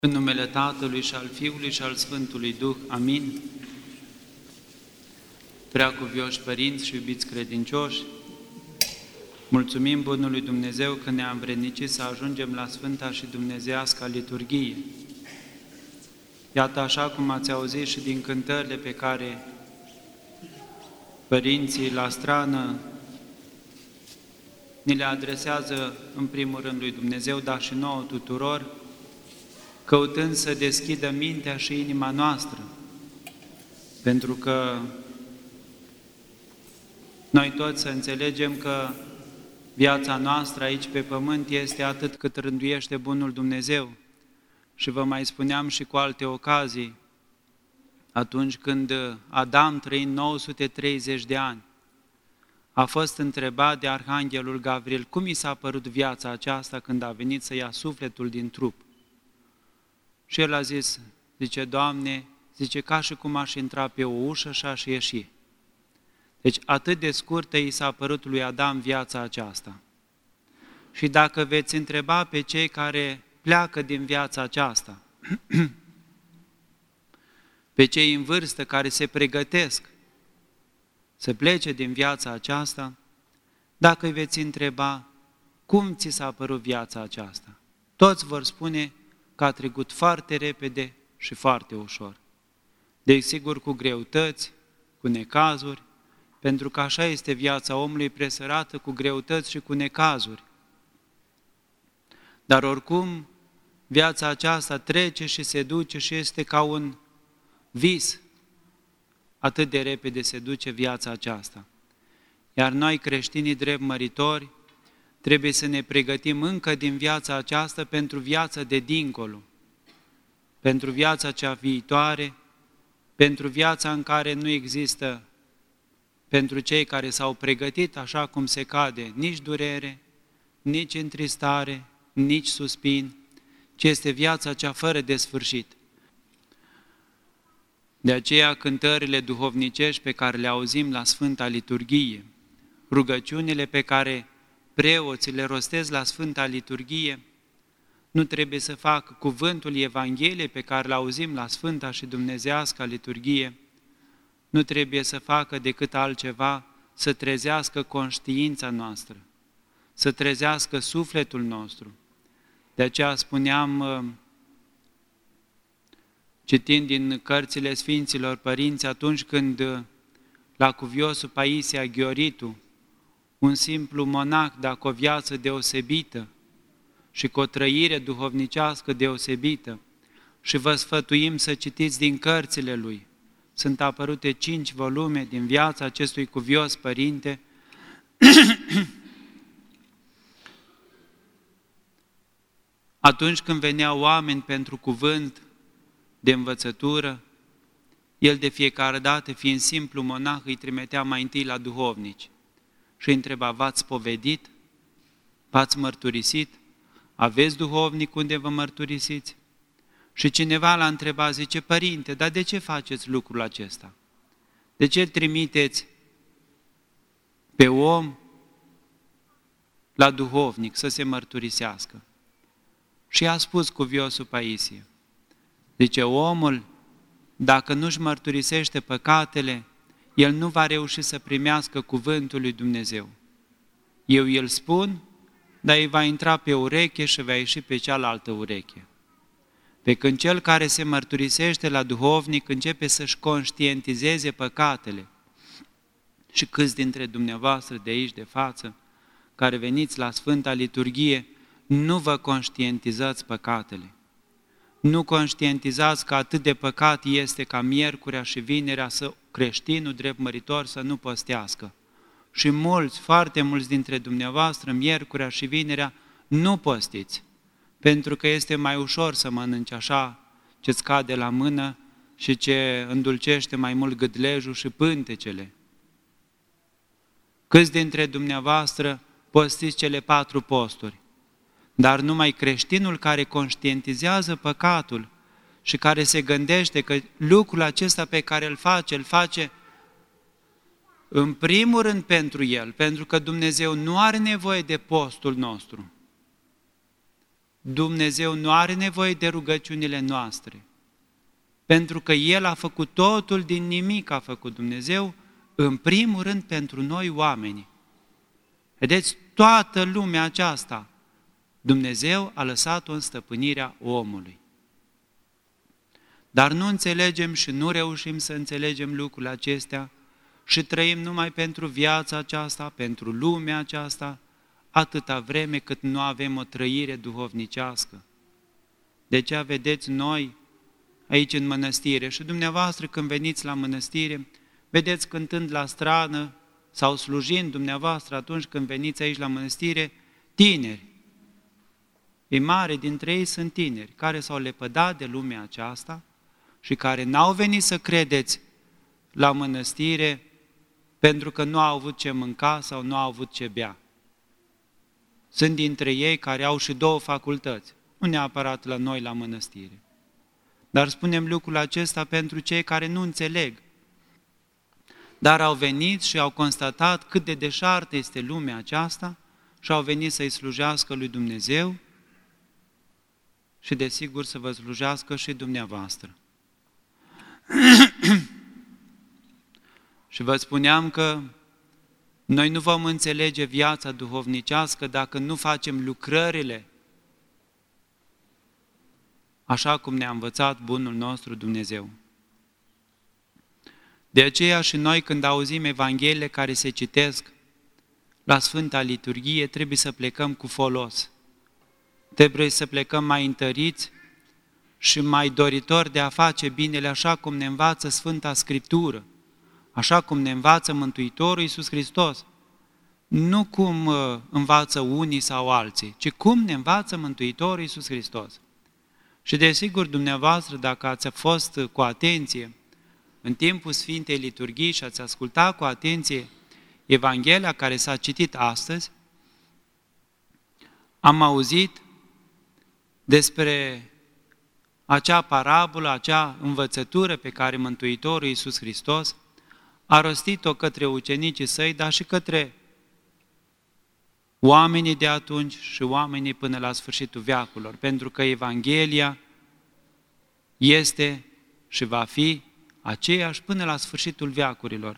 În numele Tatălui și al Fiului și al Sfântului Duh. Amin. Preacuvioși părinți și iubiți credincioși, mulțumim Bunului Dumnezeu că ne-a învrednicit să ajungem la Sfânta și Dumnezeiasca liturghie. Iată, așa cum ați auzit și din cântările pe care părinții la strană ni le adresează în primul rând lui Dumnezeu, dar și nouă tuturor, căutând să deschidă mintea și inima noastră, pentru că noi toți să înțelegem că viața noastră aici pe pământ este atât cât rânduiește bunul Dumnezeu. Și vă mai spuneam și cu alte ocazii, atunci când Adam, trăind 930 de ani, a fost întrebat de Arhanghelul Gavril cum i s-a părut viața aceasta când a venit să ia sufletul din trup. Și el a zis, zice, Doamne, zice, ca și cum aș intra pe o ușă și aș ieși. Deci atât de scurtă i s-a părut lui Adam viața aceasta. Și dacă veți întreba pe cei care pleacă din viața aceasta, pe cei în vârstă care se pregătesc să plece din viața aceasta, dacă îi veți întreba cum ți s-a părut viața aceasta, toți vor spune că a trecut foarte repede și foarte ușor. Desigur cu greutăți, cu necazuri, pentru că așa este viața omului, presărată cu greutăți și cu necazuri. Dar oricum, viața aceasta trece și se duce și este ca un vis. Atât de repede se duce viața aceasta. Iar noi, creștinii drept măritori, trebuie să ne pregătim încă din viața aceasta pentru viața de dincolo, pentru viața cea viitoare, pentru viața în care nu există, pentru cei care s-au pregătit așa cum se cade, nici durere, nici întristare, nici suspin, ci este viața cea fără de sfârșit. De aceea cântările duhovnicești pe care le auzim la Sfânta Liturghie, rugăciunile pe care preoții le rostesc la Sfânta Liturghie, nu trebuie să facă cuvântul Evangheliei pe care le auzim la Sfânta și Dumnezeiasca Liturghie, nu trebuie să facă decât altceva, să trezească conștiința noastră, să trezească sufletul nostru. De aceea spuneam, citind din cărțile Sfinților Părinți, atunci când la cuviosul Paisie Aghioritu, un simplu monac, dar cu o viață deosebită și cu o trăire duhovnicească deosebită, și vă sfătuim să citiți din cărțile lui. Sunt apărute 5 volume din viața acestui cuvios părinte. Atunci când veneau oameni pentru cuvânt de învățătură, el de fiecare dată, fiind simplu monah, îi trimitea mai întâi la duhovnici și îi întreba, v-ați spovedit? V-ați mărturisit? Aveți duhovnic unde vă mărturisiți? Și cineva l-a întrebat, zice, părinte, dar de ce faceți lucrul acesta? De ce trimiteți pe om la duhovnic să se mărturisească? Și a spus cuviosul Paisie, zice, omul, dacă nu-și mărturisește păcatele, el nu va reuși să primească cuvântul lui Dumnezeu. Eu îl spun, dar îi va intra pe ureche și va ieși pe cealaltă ureche. Pe când cel care se mărturisește la duhovnic începe să-și conștientizeze păcatele. Și câți dintre dumneavoastră de aici, de față, care veniți la Sfânta Liturghie, nu vă conștientizați păcatele. Nu conștientizați că atât de păcat este ca miercurea și vinerea să creștinul drept măritor să nu postească. Și mulți, foarte mulți dintre dumneavoastră, miercurea și vinerea, nu postiți. Pentru că este mai ușor să mănânci așa ce-ți cade la mână și ce îndulcește mai mult gâdlejul și pântecele. Câți dintre dumneavoastră postiți cele 4 posturi? Dar numai creștinul care conștientizează păcatul și care se gândește că lucrul acesta pe care îl face în primul rând pentru el, pentru că Dumnezeu nu are nevoie de postul nostru. Dumnezeu nu are nevoie de rugăciunile noastre, pentru că El a făcut totul, din nimic a făcut Dumnezeu, în primul rând pentru noi oameni. Vedeți, toată lumea aceasta, Dumnezeu a lăsat-o în stăpânirea omului. Dar nu înțelegem și nu reușim să înțelegem lucrurile acestea și trăim numai pentru viața aceasta, pentru lumea aceasta, atâta vreme cât nu avem o trăire duhovnicească. De aceea vedeți noi aici în mănăstire și dumneavoastră când veniți la mănăstire, vedeți cântând la strană sau slujind dumneavoastră atunci când veniți aici la mănăstire, tineri. Ei mare dintre ei sunt tineri care s-au lepădat de lumea aceasta și care n-au venit să credeți la mănăstire pentru că nu au avut ce mânca sau nu au avut ce bea. Sunt dintre ei care au și 2 facultăți, nu neapărat la noi la mănăstire. Dar spunem lucrul acesta pentru cei care nu înțeleg. Dar au venit și au constatat cât de deșartă este lumea aceasta și au venit să-i slujească lui Dumnezeu și desigur să vă slujească și dumneavoastră. Și vă spuneam că noi nu vom înțelege viața duhovnicească dacă nu facem lucrările așa cum ne-a învățat bunul nostru Dumnezeu. De aceea și noi când auzim Evangheliile care se citesc la Sfânta Liturghie, trebuie să plecăm cu folos. Trebuie să plecăm mai întăriți și mai doritori de a face binele așa cum ne învață Sfânta Scriptură, așa cum ne învață Mântuitorul Iisus Hristos. Nu cum învață unii sau alții, ci cum ne învață Mântuitorul Iisus Hristos. Și desigur, dumneavoastră, dacă ați fost cu atenție în timpul Sfintei Liturghii și ați ascultat cu atenție Evanghelia care s-a citit astăzi, am auzit despre acea parabolă, acea învățătură pe care Mântuitorul Iisus Hristos a rostit-o către ucenicii săi, dar și către oamenii de atunci și oamenii până la sfârșitul veacurilor, pentru că Evanghelia este și va fi aceeași până la sfârșitul veacurilor.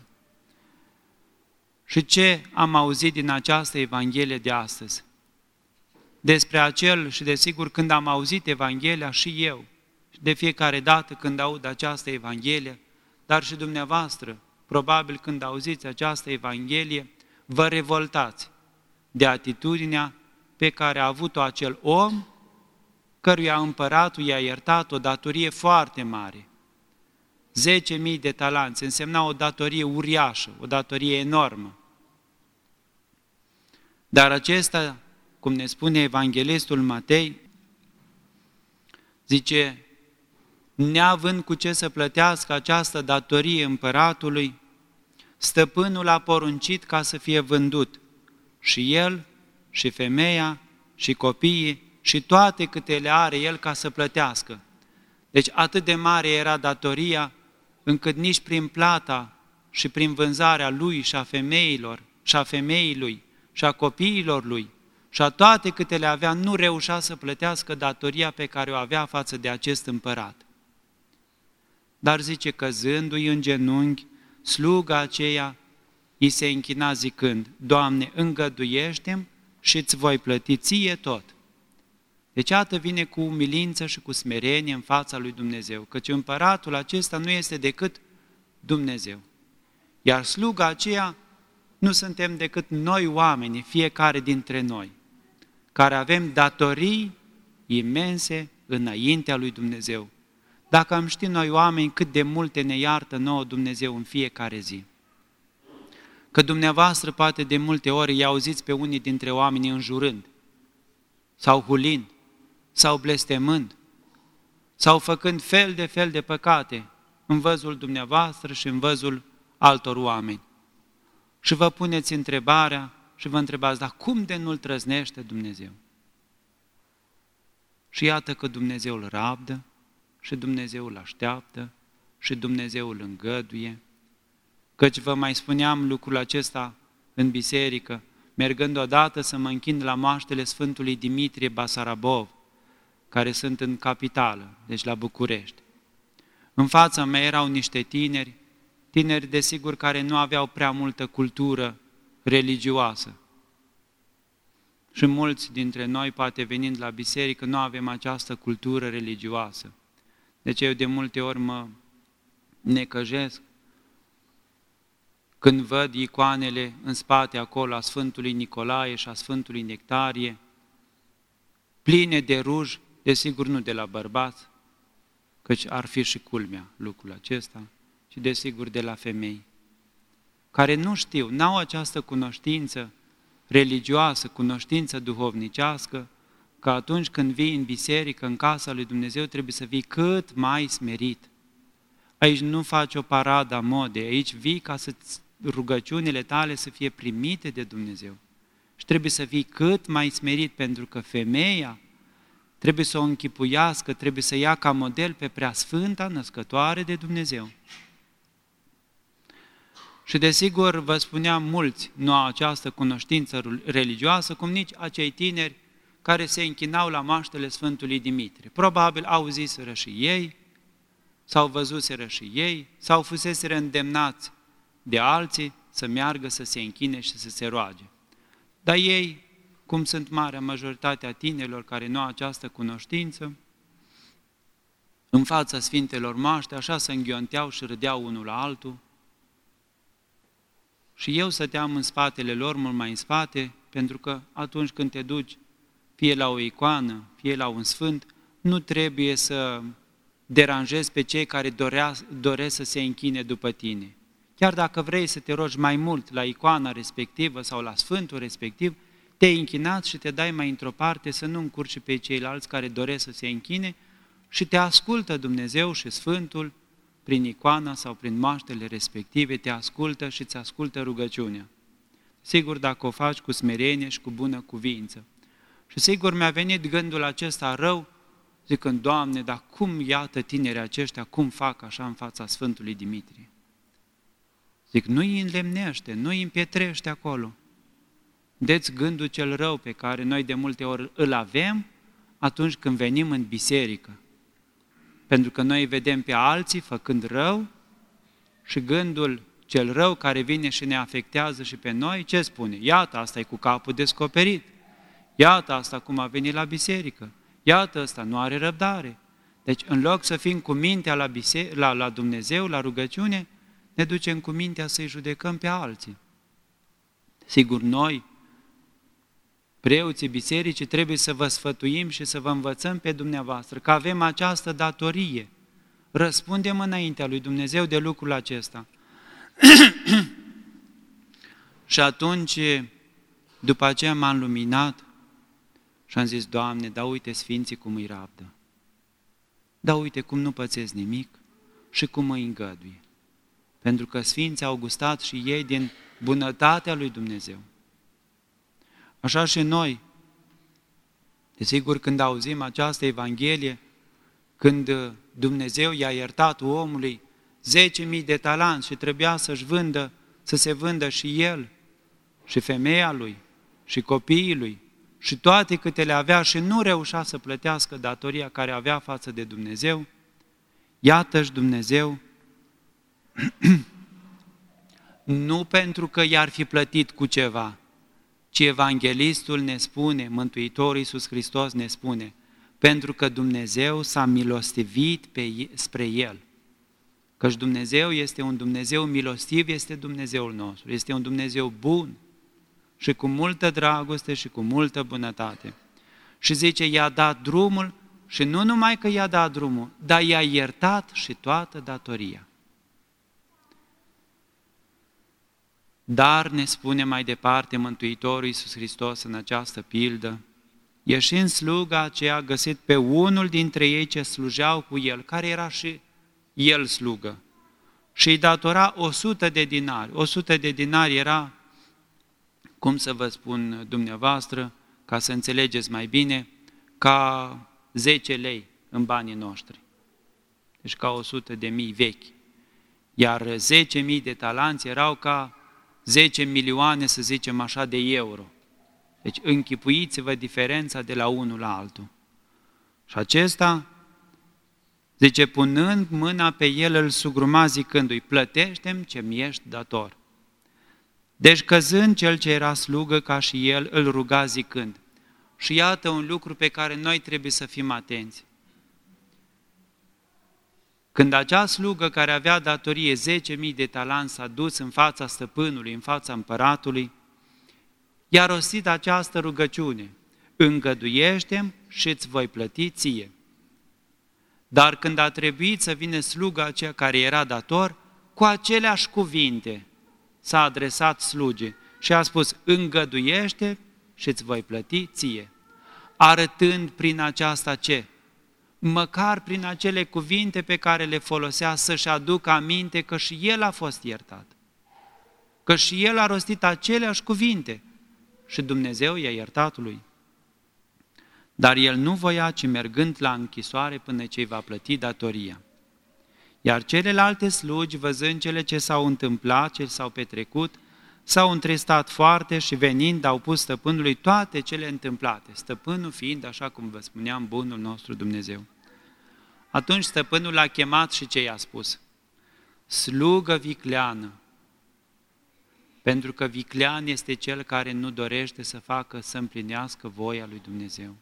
Și ce am auzit din această Evanghelie de astăzi? Despre acel, și desigur când am auzit Evanghelia și eu, de fiecare dată când aud această Evanghelie, dar și dumneavoastră, probabil când auziți această Evanghelie, vă revoltați de atitudinea pe care a avut-o acel om, căruia împăratul i-a iertat o datorie foarte mare. 10.000 de talanți însemna o datorie uriașă, o datorie enormă. Dar acesta, cum ne spune evanghelistul Matei, zice, neavând cu ce să plătească această datorie împăratului, stăpânul a poruncit ca să fie vândut și el, și femeia, și copiii, și toate câte le are el ca să plătească. Deci atât de mare era datoria, încât nici prin plata și prin vânzarea lui și a femeilor, și a femeii lui, și a copiilor lui, și a toate câte le avea, nu reușea să plătească datoria pe care o avea față de acest împărat. Dar zice, căzându-i în genunchi, sluga aceea îi se închina zicând, Doamne, îngăduiește-mi și îți voi plăti ție tot. Deci iată vine cu umilință și cu smerenie în fața lui Dumnezeu, căci împăratul acesta nu este decât Dumnezeu. Iar sluga aceea nu suntem decât noi oamenii, fiecare dintre noi, care avem datorii imense înaintea lui Dumnezeu. Dacă am ști noi oameni cât de multe ne iartă nouă Dumnezeu în fiecare zi. Că dumneavoastră poate de multe ori îi auziți pe unii dintre oameni înjurând, sau hulind, sau blestemând, sau făcând fel de păcate în văzul dumneavoastră și în văzul altor oameni. Și vă puneți întrebarea și vă întrebați, dar cum de nu-L trăznește Dumnezeu? Și iată că Dumnezeu îl rabdă și Dumnezeu îl așteaptă și Dumnezeu îl îngăduie. Căci vă mai spuneam lucrul acesta în biserică, mergând odată să mă închin la moaștele Sfântului Dimitrie Basarabov, care sunt în capitală, deci la București. În fața mea erau niște tineri desigur care nu aveau prea multă cultură religioasă. Și mulți dintre noi, poate venind la biserică, nu avem această cultură religioasă. Deci eu de multe ori mă necăjesc când văd icoanele în spate acolo a Sfântului Nicolae și a Sfântului Nectarie, pline de ruj, desigur nu de la bărbați, căci ar fi și culmea lucrul acesta, ci desigur de la femei, care nu știu, n-au această cunoștință religioasă, cunoștință duhovnicească, că atunci când vii în biserică, în casa lui Dumnezeu, trebuie să vii cât mai smerit. Aici nu faci o paradă a modei, aici vii ca să rugăciunile tale să fie primite de Dumnezeu. Și trebuie să fii cât mai smerit, pentru că femeia trebuie să o închipuiască, trebuie să ia ca model pe Preasfânta Născătoare de Dumnezeu. Și desigur, vă spuneam, mulți nu au această cunoștință religioasă, cum nici acei tineri care se închinau la maștele Sfântului Dimitrie. Probabil auziseră și ei, sau văzuseră și ei, sau fuseseră îndemnați de alții să meargă să se închine și să se roage. Dar ei, cum sunt marea majoritatea tinerilor care nu au această cunoștință, în fața Sfintelor Maște, așa se înghionteau și râdeau unul la altul. Și eu stăteam în spatele lor, mult mai în spate, pentru că atunci când te duci fie la o icoană, fie la un sfânt, nu trebuie să deranjezi pe cei care doresc să se închine după tine. Chiar dacă vrei să te rogi mai mult la icoana respectivă sau la sfântul respectiv, te-ai închinat și te dai mai într-o parte să nu încurci pe ceilalți care doresc să se închine și te ascultă Dumnezeu și Sfântul prin icoana sau prin maștele respective, te ascultă și îți ascultă rugăciunea. Sigur, dacă o faci cu smerenie și cu bună cuvință. Și sigur mi-a venit gândul acesta rău, zicând, Doamne, dar cum iată tinerii aceștia, cum fac așa în fața Sfântului Dimitrie? Zic, nu îi înlemnește, nu îi împietrește acolo. Deți gândul cel rău pe care noi de multe ori îl avem atunci când venim în biserică. Pentru că noi vedem pe alții făcând rău și gândul cel rău care vine și ne afectează și pe noi, ce spune? Iată, asta e cu capul descoperit. Iată asta cum a venit la biserică. Iată, ăsta nu are răbdare. Deci, în loc să fim cu mintea la Dumnezeu, la rugăciune, ne ducem cu mintea să-i judecăm pe alții. Sigur, noi, preoții bisericii, trebuie să vă sfătuim și să vă învățăm pe dumneavoastră că avem această datorie. Răspundem înaintea lui Dumnezeu de lucrul acesta. Și atunci, după aceea m-am luminat și am zis, Doamne, da uite Sfinții cum îi rabdă. Da uite cum nu pățesc nimic și cum îi îngăduie. Pentru că Sfinții au gustat și ei din bunătatea lui Dumnezeu. Așa și noi, desigur, când auzim această Evanghelie, când Dumnezeu i-a iertat omului 10.000 de talanți și trebuia să se vândă și el, și femeia lui, și copiii lui, și toate câte le avea și nu reușea să plătească datoria care avea față de Dumnezeu, iată-și Dumnezeu, nu pentru că i-ar fi plătit cu ceva, ci evanghelistul ne spune, Mântuitorul Iisus Hristos ne spune, pentru că Dumnezeu s-a milostivit spre El. Căci Dumnezeu este un Dumnezeu milostiv, este Dumnezeul nostru, este un Dumnezeu bun și cu multă dragoste și cu multă bunătate. Și zice, i-a dat drumul și nu numai că i-a dat drumul, dar i-a iertat și toată datoria. Dar, ne spune mai departe Mântuitorul Iisus Hristos în această pildă, ieșind sluga aceea, a găsit pe unul dintre ei ce slujeau cu el, care era și el slugă, și îi datora 100 de dinari. 100 de dinari era, cum să vă spun dumneavoastră, ca să înțelegeți mai bine, ca 10 lei în banii noștri. Deci ca 100 de mii vechi. Iar 10.000 de talanți erau ca 10 milioane, să zicem așa, de euro. Deci închipuiți-vă diferența de la unul la altul. Și acesta, zice, punând mâna pe el, îl sugruma zicându-i, plătește-mi ce-mi ești dator. Deci căzând cel ce era slugă ca și el, îl ruga zicând. Și iată un lucru pe care noi trebuie să fim atenți. Când acea slugă care avea datorie 10.000 de talanți s-a dus în fața stăpânului, în fața împăratului, i-a rostit această rugăciune, îngăduiește-mi și îți voi plăti ție. Dar când a trebuit să vină sluga aceea care era dator, cu aceleași cuvinte s-a adresat slugii și a spus, îngăduiește și îți voi plăti ție. Arătând prin aceasta ce? Măcar prin acele cuvinte pe care le folosea să-și aducă aminte că și el a fost iertat. Că și el a rostit aceleași cuvinte și Dumnezeu i-a iertat lui. Dar el nu voia, ci mergând la închisoare până ce îi va plăti datoria. Iar celelalte slugi, văzând cele ce s-au întâmplat, ce s-au petrecut, s-au întristat foarte și venind au pus stăpânului toate cele întâmplate, stăpânul fiind, așa cum vă spuneam, bunul nostru Dumnezeu. Atunci stăpânul l-a chemat și ce i-a spus? Slugă vicleană, pentru că viclean este cel care nu dorește să împlinească voia lui Dumnezeu.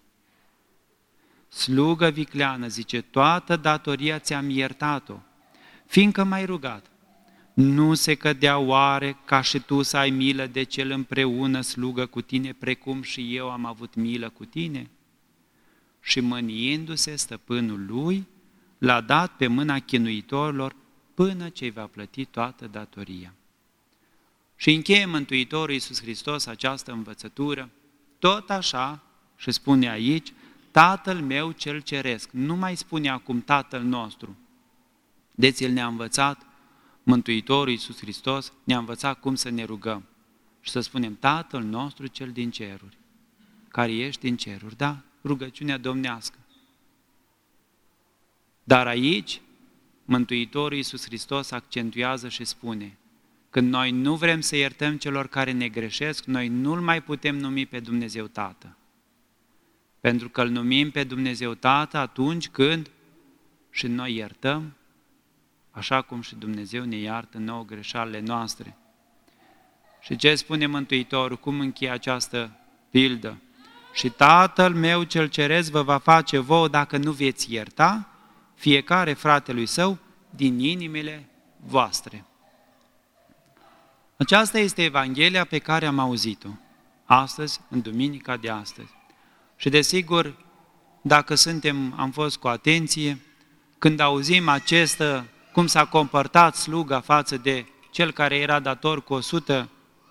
Slugă vicleană, zice, toată datoria ți-am iertat-o, fiindcă m-ai rugat. Nu se cădea oare ca și tu să ai milă de cel împreună slugă cu tine, precum și eu am avut milă cu tine? Și mâniindu-se stăpânul lui, l-a dat pe mâna chinuitorilor până ce îi va plăti toată datoria. Și încheie Mântuitorul Iisus Hristos această învățătură, tot așa, și spune aici, Tatăl meu cel ceresc, nu mai spune acum Tatăl nostru. Deci El ne-a învățat, Mântuitorul Iisus Hristos ne-a învățat cum să ne rugăm și să spunem Tatăl nostru cel din ceruri, care ești în ceruri, da, rugăciunea domnească. Dar aici, Mântuitorul Iisus Hristos accentuează și spune, când noi nu vrem să iertăm celor care ne greșesc, noi nu-L mai putem numi pe Dumnezeu Tată. Pentru că îl numim pe Dumnezeu Tată atunci când și noi iertăm, așa cum și Dumnezeu ne iartă nouă greșalele noastre. Și ce spune Mântuitorul? Cum încheie această pildă? Și Tatăl meu cel ceresc vă va face vouă dacă nu veți ierta fiecare fratelui său din inimile voastre. Aceasta este Evanghelia pe care am auzit-o astăzi, în duminica de astăzi. Și desigur, dacă am fost cu atenție, când auzim cum s-a comportat sluga față de cel care era dator cu 100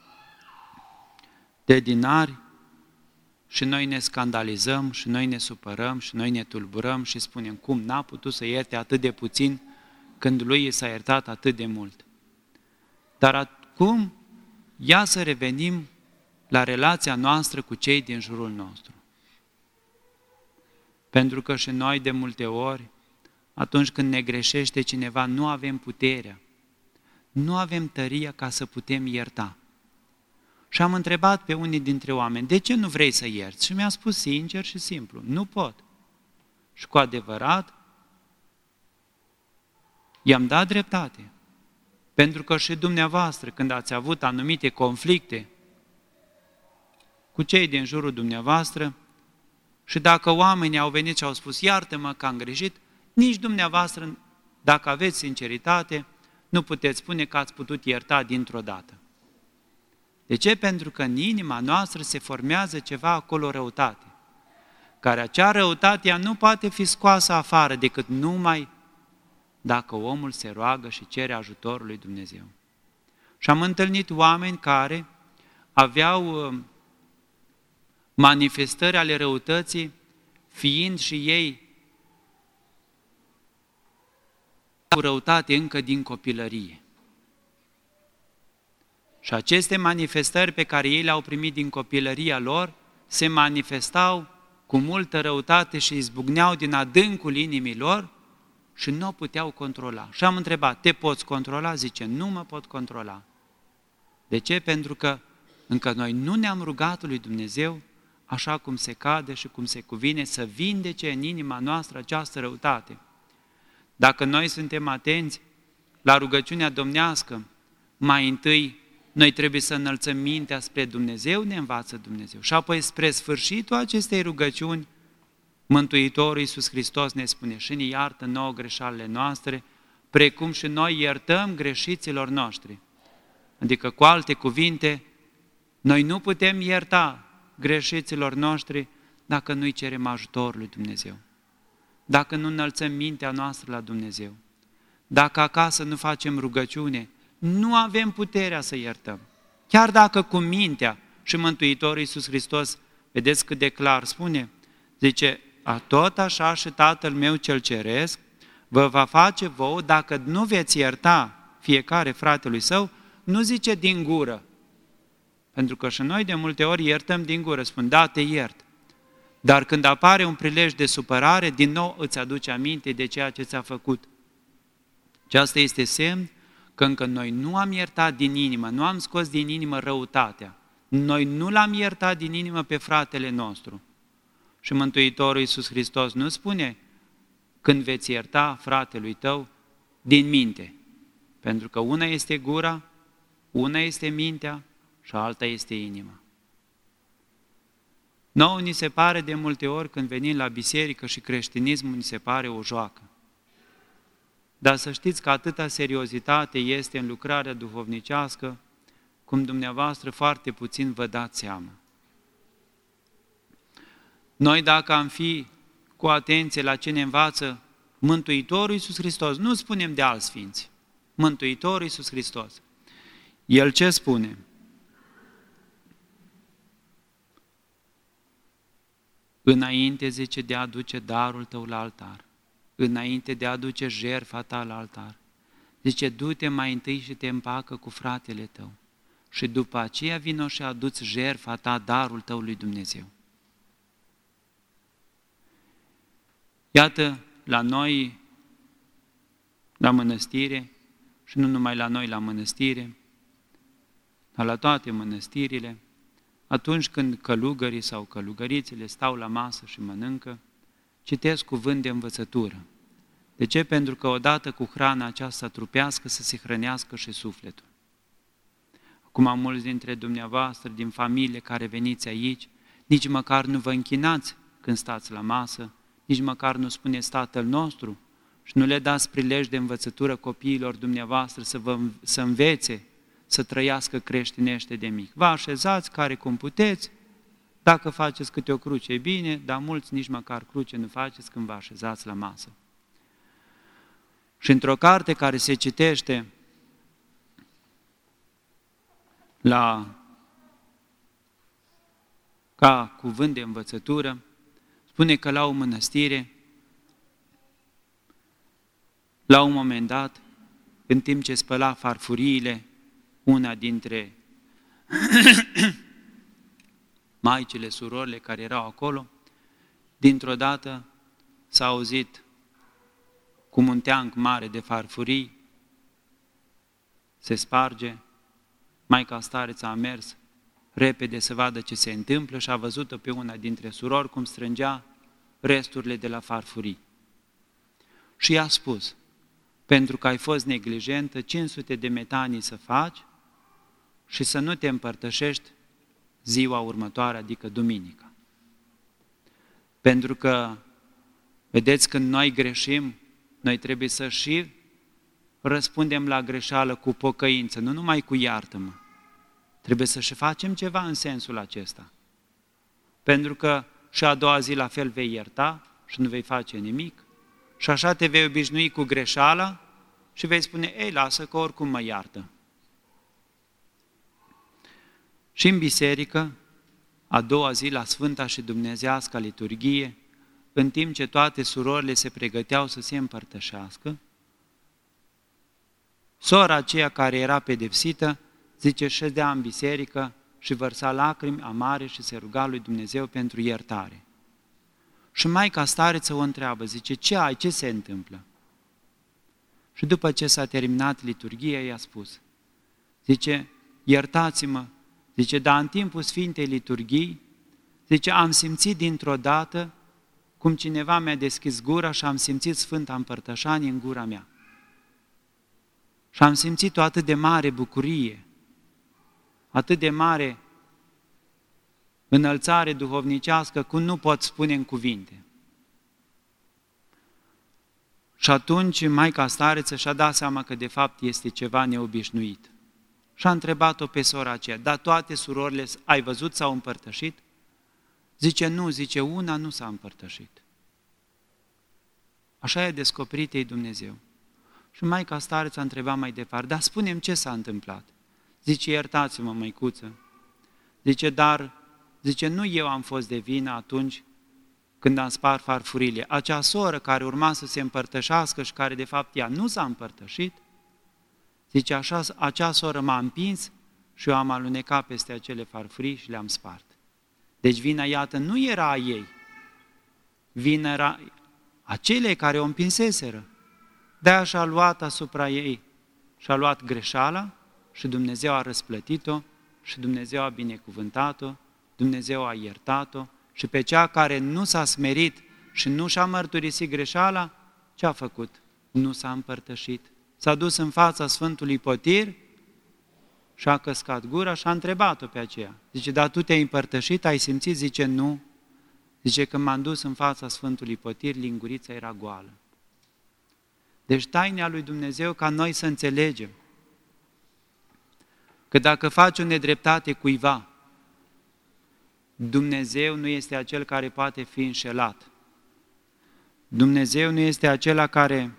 de dinari, și noi ne scandalizăm, și noi ne supărăm, și noi ne tulburăm și spunem cum n-a putut să ierte atât de puțin când lui i s-a iertat atât de mult. Dar acum, ia să revenim la relația noastră cu cei din jurul nostru. Pentru că și noi de multe ori, atunci când ne greșește cineva, nu avem puterea, nu avem tăria ca să putem ierta. Și am întrebat pe unii dintre oameni, de ce nu vrei să ierți? Și mi-a spus sincer și simplu, nu pot. Și cu adevărat, i-am dat dreptate. Pentru că și dumneavoastră, când ați avut anumite conflicte cu cei din jurul dumneavoastră, și dacă oamenii au venit și au spus, iartă-mă că am greșit, nici dumneavoastră, dacă aveți sinceritate, nu puteți spune că ați putut ierta dintr-o dată. De ce? Pentru că în inima noastră se formează ceva acolo, răutate, care acea răutate ea nu poate fi scoasă afară decât numai dacă omul se roagă și cere ajutorul lui Dumnezeu. Și am întâlnit oameni care aveau manifestări ale răutății, fiind și ei cu răutate încă din copilărie. Și aceste manifestări pe care ei le-au primit din copilăria lor se manifestau cu multă răutate și izbucneau din adâncul inimii lor și nu o puteau controla. Și am întrebat, te poți controla? Zice, nu mă pot controla. De ce? Pentru că încă noi nu ne-am rugat lui Dumnezeu așa cum se cade și cum se cuvine, să vindece în inima noastră această răutate. Dacă noi suntem atenți la rugăciunea domnească, mai întâi noi trebuie să înălțăm mintea spre Dumnezeu, ne învață Dumnezeu. Și apoi spre sfârșitul acestei rugăciuni, Mântuitorul Iisus Hristos ne spune: și ne iartă nouă greșalele noastre, precum și noi iertăm greșiților noștri. Adică, cu alte cuvinte, noi nu putem ierta greșiților noștri dacă nu-i cerem ajutorul lui Dumnezeu, dacă nu înălțăm mintea noastră la Dumnezeu, dacă acasă nu facem rugăciune, nu avem puterea să iertăm. Chiar dacă cu mintea, și Mântuitorul Iisus Hristos, vedeți cât de clar spune, zice: tot așa și Tatăl meu cel ceresc vă va face vouă dacă nu veți ierta fiecare fratelui său, nu zice din gură. Pentru că și noi de multe ori iertăm din gură, spun: da, te iert. Dar când apare un prilej de supărare, din nou îți aduce aminte de ceea ce ți-a făcut. Și asta este semn că încă noi nu am iertat din inimă, nu am scos din inimă răutatea. Noi nu l-am iertat din inimă pe fratele nostru. Și Mântuitorul Iisus Hristos nu spune: când veți ierta fratelui tău, din minte. Pentru că una este gura, una este mintea și alta este inima. Nouă ni se pare de multe ori, când venim la biserică, și creștinismul ni se pare o joacă. Dar să știți că atâta seriozitate este în lucrarea duhovnicească, cum dumneavoastră foarte puțin vă dați seama. Noi, dacă am fi cu atenție la ce ne învață Mântuitorul Iisus Hristos, nu spunem de alți sfinți, Mântuitorul Iisus Hristos, El ce spune? Înainte, zice, de a aduce darul tău la altar, înainte de a aduce jertfa ta la altar, zice: du-te mai întâi și te împacă cu fratele tău și după aceea vino și adu-ți jertfa ta, darul tău lui Dumnezeu. Iată, la noi, la mănăstire, și nu numai la noi la mănăstire, dar la toate mănăstirile, atunci când călugării sau călugărițele stau la masă și mănâncă, citesc cuvânt de învățătură. De ce? Pentru că odată cu hrana aceasta trupească să se hrănească și sufletul. Acum, mulți dintre dumneavoastră, din familie care veniți aici, nici măcar nu vă închinați când stați la masă, nici măcar nu spuneți Tatăl nostru și nu le dați prilej de învățătură copiilor dumneavoastră să învețe, să trăiască creștinește de mic. Vă așezați care cum puteți, dacă faceți câte o cruce, e bine, dar mulți nici măcar cruce nu faceți când vă așezați la masă. Și într-o carte care se citește ca cuvânt de învățătură, spune că la o mănăstire, la un moment dat, în timp ce spăla farfuriile, una dintre maicile, surorile care erau acolo, dintr-o dată s-a auzit cum un teanc mare de farfurii se sparge. Maica stareță a mers repede să vadă ce se întâmplă și a văzut-o pe una dintre surori cum strângea resturile de la farfurii. Și i-a spus: pentru că ai fost neglijentă, 500 de metanii să faci și să nu te împărtășești ziua următoare, adică duminica. Pentru că, vedeți, când noi greșim, noi trebuie să și răspundem la greșeală cu pocăință, nu numai cu iartă-mă. Trebuie să și facem ceva în sensul acesta. Pentru că și a doua zi la fel vei ierta și nu vei face nimic și așa te vei obișnui cu greșeala și vei spune: ei, lasă că oricum mă iartă. Și în biserică, a doua zi la Sfânta și Dumnezeiasca liturghie, în timp ce toate surorile se pregăteau să se împărtășească, sora aceea care era pedepsită, zice, ședea în biserică și vărsa lacrimi amare și se ruga lui Dumnezeu pentru iertare. Și maica stareță o întreabă, zice: ce ai, ce se întâmplă? Și după ce s-a terminat liturghia, i-a spus, zice: iertați-mă, zice, dar în timpul Sfintei Liturghii, Zice, am simțit dintr-o dată cum cineva mi-a deschis gura și am simțit Sfânta Împărtășanie în gura mea. Și am simțit o atât de mare bucurie, atât de mare înălțare duhovnicească, cum nu pot spune în cuvinte. Și atunci Maica Stareță și-a dat seama că de fapt este ceva neobișnuit. Și a întrebat-o pe sora aceea, dar toate surorile, ai văzut, s-au împărtășit? Zice, nu, zice, una nu s-a împărtășit. Așa i-a descoperit ei Dumnezeu. Și Maica Stareță a întrebat mai departe, dar spune-mi ce s-a întâmplat. Zice, iertați-mă, măicuță. Zice, dar, zice, nu eu am fost de vină atunci când am spart farfurile. Acea soră care urma să se împărtășească și care de fapt ea nu s-a împărtășit, zice, așa, acea soră m-a împins și eu am alunecat peste acele farfurii și le-am spart. Deci vina, iată, nu era a ei. Vina era a celei care o împinseseră. De-aia și-a luat asupra ei și-a luat greșeala și Dumnezeu a răsplătit-o și Dumnezeu a binecuvântat-o, Dumnezeu a iertat-o și pe cea care nu s-a smerit și nu și-a mărturisit greșeala, ce a făcut? Nu s-a împărtășit. S-a dus în fața Sfântului Potir și a căscat gura și a întrebat-o pe aceea. Zice, dar tu te-ai împărtășit, ai simțit? Zice, nu. Zice, când m-am dus în fața Sfântului Potir, lingurița era goală. Deci taina lui Dumnezeu ca noi să înțelegem că dacă faci o nedreptate cuiva, Dumnezeu nu este acel care poate fi înșelat. Dumnezeu nu este acela care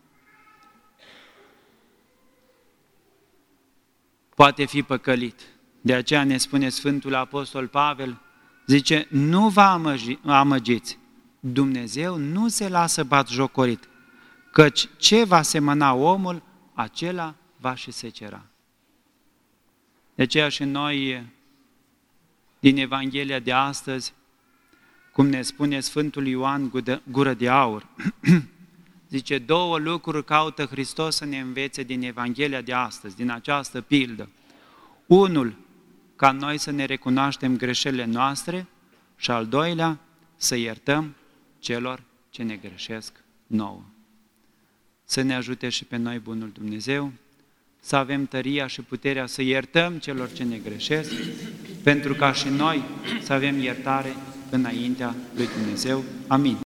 poate fi păcălit. De aceea ne spune Sfântul Apostol Pavel, zice, nu vă amăgiți, Dumnezeu nu se lasă batjocorit, căci ce va semăna omul, acela va și secera. De aceea și noi, din Evanghelia de astăzi, cum ne spune Sfântul Ioan Gură de Aur, zice, două lucruri caută Hristos să ne învețe din Evanghelia de astăzi, din această pildă. Unul, ca noi să ne recunoaștem greșelile noastre și al doilea, să iertăm celor ce ne greșesc nouă. Să ne ajute și pe noi bunul Dumnezeu, să avem tăria și puterea să iertăm celor ce ne greșesc, pentru ca și noi să avem iertare înaintea lui Dumnezeu. Amin.